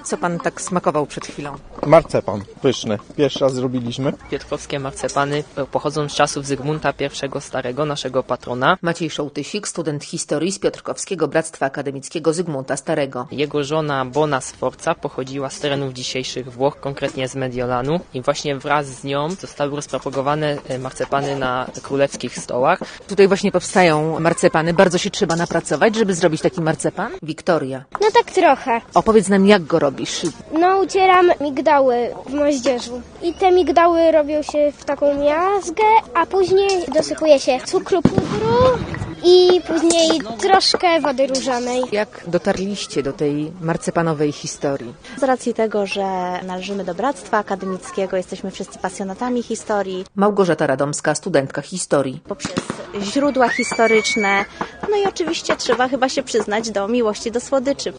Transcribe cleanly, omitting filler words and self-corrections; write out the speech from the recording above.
Co pan tak smakował przed chwilą? Marcepan, pyszny. Pierwszy raz zrobiliśmy. Piotrkowskie marcepany pochodzą z czasów Zygmunta I Starego, naszego patrona. Maciej Szołtysik, student historii z Piotrkowskiego Bractwa Akademickiego Zygmunta Starego. Jego żona Bona Sforza pochodziła z terenów dzisiejszych Włoch, konkretnie z Mediolanu i właśnie wraz z nią zostały rozpropagowane marcepany na królewskich stołach. Tutaj właśnie powstają marcepany. Bardzo się trzeba napracować, żeby zrobić taki marcepan. Wiktoria, No tak trochę. opowiedz nam, jak go robisz. No ucieram migdały w moździerzu. I te migdały robią się w taką miazgę, a później dosypuje się cukru, pudru i później troszkę wody różanej. Jak dotarliście do tej marcepanowej historii? Z racji tego, że należymy do Bractwa Akademickiego, jesteśmy wszyscy pasjonatami historii, Małgorzata Radomska, studentka historii. poprzez źródła historyczne, no i oczywiście trzeba chyba się przyznać do miłości do słodyczy.